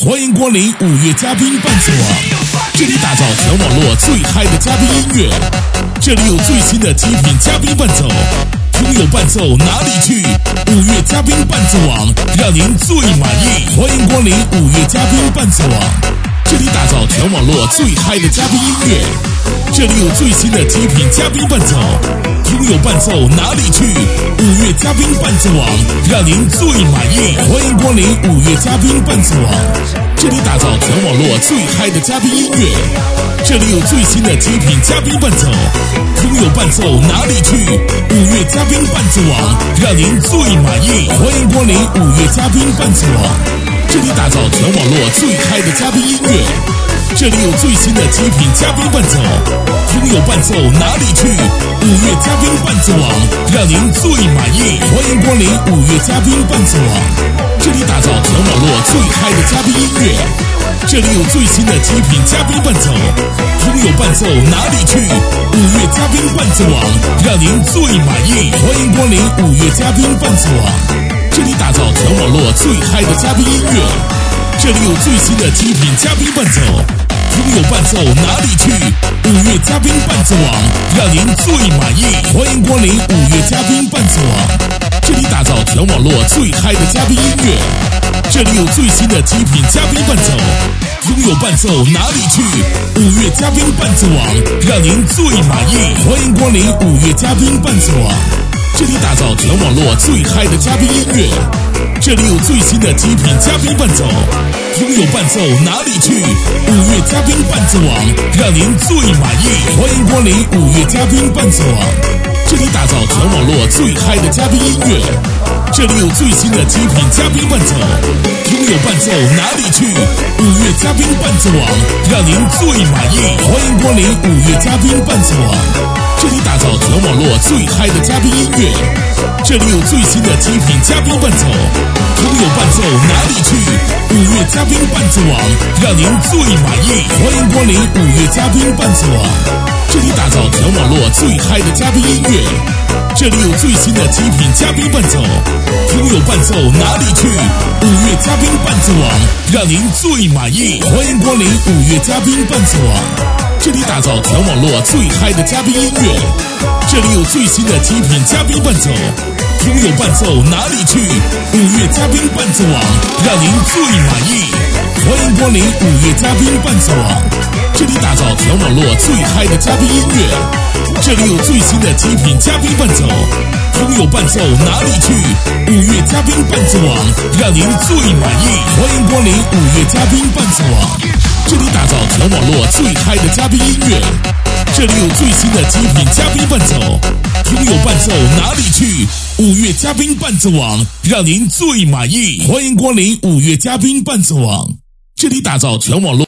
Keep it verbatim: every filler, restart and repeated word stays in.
欢迎光临五月嘉宾伴奏网，这里打造全网络最嗨的嘉宾音乐，这里有最新的极品嘉宾伴奏，听友伴奏哪里去？五月嘉宾伴奏网，让您最满意。欢迎光临五月嘉宾伴奏网，这里打造全网络最嗨的嘉宾音乐，这里有最新的极品嘉宾伴奏，听友伴奏哪里去？五月嘉宾伴奏网，让您最满意。欢迎光临五月嘉宾伴奏网，这里打造全网络最嗨的嘉宾音乐，这里有最新的极品嘉宾伴奏，听友伴奏哪里去？五月嘉宾伴奏网，让您最满意。欢迎光临五月嘉宾伴奏网，这里打造全网络最嗨的嘉宾音乐，这里有最新的极品嘉宾伴奏，听友伴奏哪里去？五月嘉宾伴奏网，让您最满意。欢迎光临五月嘉宾伴奏网，这里打造全网络最嗨的嘉宾音乐，这里有最新的极品嘉宾伴奏，听友伴奏哪里去？五月嘉宾伴奏网，让您最满意。欢迎光临五月嘉宾伴奏网，这里打造全网络最嗨的嘉宾音乐，这里有最新的极品嘉宾伴奏，听友伴奏哪里去？五月嘉宾伴奏网，让您最满意。欢迎光临五月嘉宾伴奏网，这里打造全网络最嗨的嘉宾音乐，这里有最新的极品嘉宾伴奏，听友伴奏哪里去？五月嘉宾伴奏网，让您最满意。欢迎光临五月嘉宾伴奏网，这里打造全网络最嗨的嘉宾音乐，这里有最新的极品嘉宾伴奏，听友伴奏哪里去？五月嘉宾伴奏网，让您最满意。欢迎光临五月嘉宾伴奏网，这里打造全网络最嗨的嘉宾音乐，这里有最新的极品嘉宾伴奏，听友伴奏哪里去？五月嘉宾伴奏网，让您最满意。欢迎光临五月嘉宾伴奏网，这里打造全网络最嗨的嘉宾音乐，这里有最新的极品嘉宾伴奏，听友伴奏哪里去？五月嘉宾伴奏网，让您最满意。欢迎光临五月嘉宾伴奏网，这里打造全网络最嗨的嘉宾音乐，这里有最新的极品嘉宾伴奏，听友伴奏哪里去？五月嘉宾伴奏网，让您最满意。欢迎光临五月嘉宾伴奏网，这里打造全网络最嗨的嘉宾音乐，这里有最新的极品嘉宾伴奏，听友伴奏哪里去？五月嘉宾伴奏网，让您最满意。欢迎光临五月嘉宾伴奏网，这里打造全网络最嗨的嘉宾音乐，这里有最新的极品嘉宾伴奏，听友伴奏哪里去？五月嘉宾伴奏网，让您最满意。欢迎光临五月嘉宾伴奏网，这里打造全网络最嗨的嘉宾音乐，这里有最新的极品嘉宾伴奏，听友伴奏哪里去？五月嘉宾伴奏网，让您最满意。欢迎光临五月嘉宾伴奏网，这里打造全网络